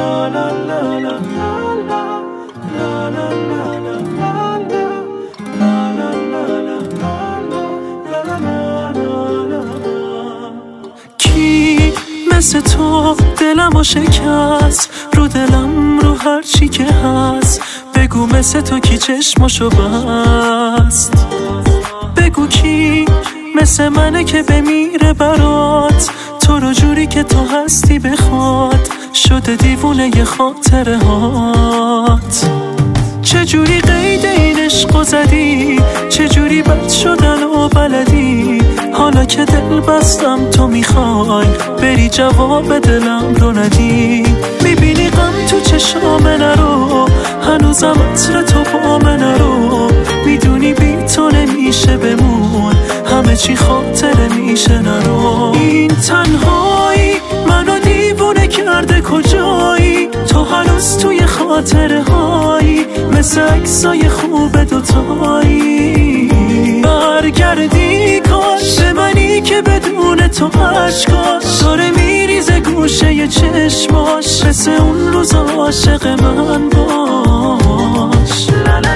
کی مثل تو دلمو شکست، رو دلم رو هر چی که هست. بگو مثل تو کی چشمشو بست، بگو کی مثل منه که بمیره برات، تو رو جوری که تو هستی بخواد، شده دیوونه ی خاطره هات. چجوری قید این عشقو زدی، چجوری بد شدن و بلدی، حالا که دل بستم تو میخوای بری جواب دلم رو ندی. میبینی غم تو چشام نرو، هنوزم عطر تو با من نرو، میدونی بی تو نمیشه بمون، همه چی خاطره میشه نرو. این تنهایی منو دیوونه کرده، کجایی تو هنوز توی خاطره هایی، مثل عکسای خوب دوتایی. برگردی کاش به منی که بدون تو عشقاش داره میریزه گوشه ی چشماش، مثل اون روز عاشق من باش.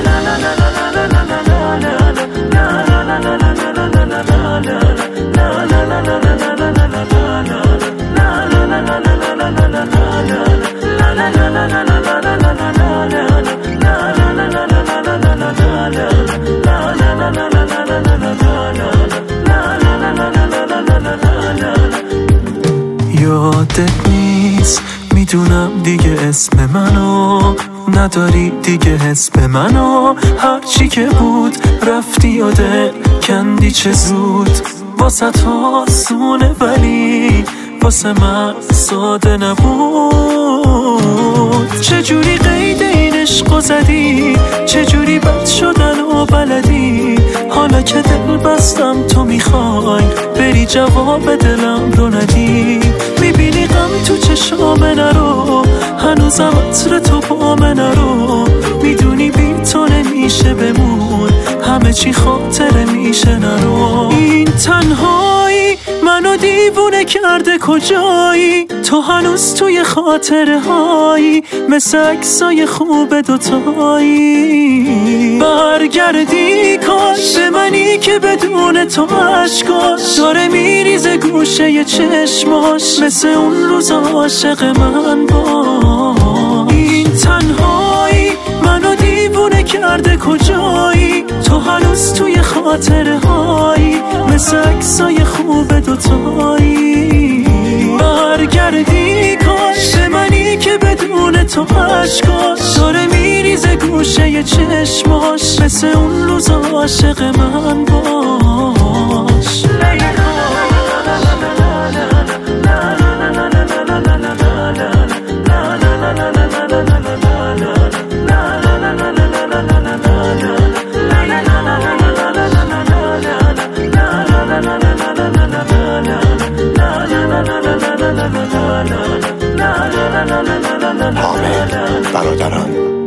یادت نیست میدونم دیگه اسم منو نداری، دیگه حس به منو، هر چی که بود رفتی و دل کندی چه زود. واسه تو آسونه ولی واسه من ساده نبود. چجوری قید این عشقو زدی، چجوری بد شدن و بلدی، حالا که دل بستم تو میخوای بری جواب دلم رو ندی. میبینی غم تو چشام نرو، هنوزم عطر تو با من نرو، میدونی بی تو نمیشه بمون، همه چی خاطره میشه نرو. این تنهایی منو دیوونه کرده، کجایی تو هنوز توی خاطره هایی، مثل عکسای خوب دوتایی. برگردی کاش به منی که بدون تو عشقاش داره میریزه گوشه ی چشماش، مثل اون روز عاشق من باش. این تنهایی منو دیوونه کرده، کجایی تو هنوز توی خاطره هایی، مثل عکسای خوب دوتایی. برگردی کاش به منی که بدون تو عشقاش داره میریزه گوشه ی چشماش، مثل اون روز عاشق من باش. حامد برادران.